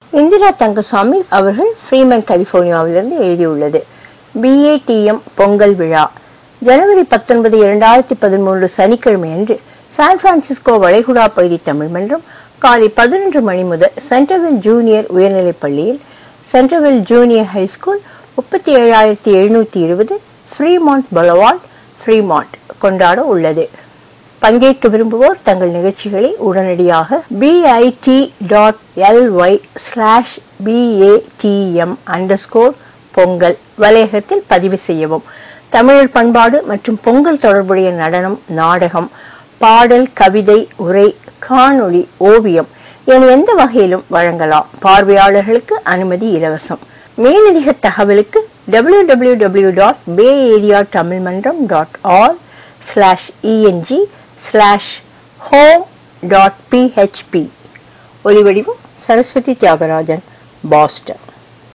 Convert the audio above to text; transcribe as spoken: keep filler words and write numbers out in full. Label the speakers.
Speaker 1: இந்திரா தங்கசாமி அவர்கள் ஃப்ரீமன் கலிபோர்னியாவிலிருந்து எழுதியுள்ளது. B A T M Pongal விழா ஜனவரி பத்தொன்பது இரண்டாயிரத்தி பதிமூன்று சனிக்கிழமை அன்று சான் பிரான்சிஸ்கோ வளைகுடா பகுதி தமிழ் மன்றம் காலை பதினொன்று மணி முதல் சென்ட்ரல் ஜூனியர் உயர்நிலைப் பள்ளியில் சென்ட்ரல் ஜூனியர் ஹைஸ்கூல் முப்பத்தி ஏழாயிரத்தி எழுநூத்தி இருபது ஃப்ரீமாண்ட் பொலவார்ட் ஃப்ரீமாண்ட் கொண்டாட உள்ளது. பங்கேற்க விரும்புவோர் தங்கள் நிகழ்ச்சிகளை உடனடியாக B I T dot L Y slash BATM underscore Pongal வலையகத்தில் பதிவு செய்யவும். தமிழர் பண்பாடு மற்றும் பொங்கல் தொடர்புடைய நடனம், நாடகம், பாடல், கவிதை, உரை, காணொளி, ஓவியம் என எந்த வகையிலும் வழங்கலாம். பார்வையாளர்களுக்கு அனுமதி இலவசம். மேலதிக தகவலுக்கு W W W dot bay area Tamil Manram dot org slash ENG slash home dot PHP. ஒலிவடிவம் சரஸ்வதி தியாகராஜன், பாஸ்டன்.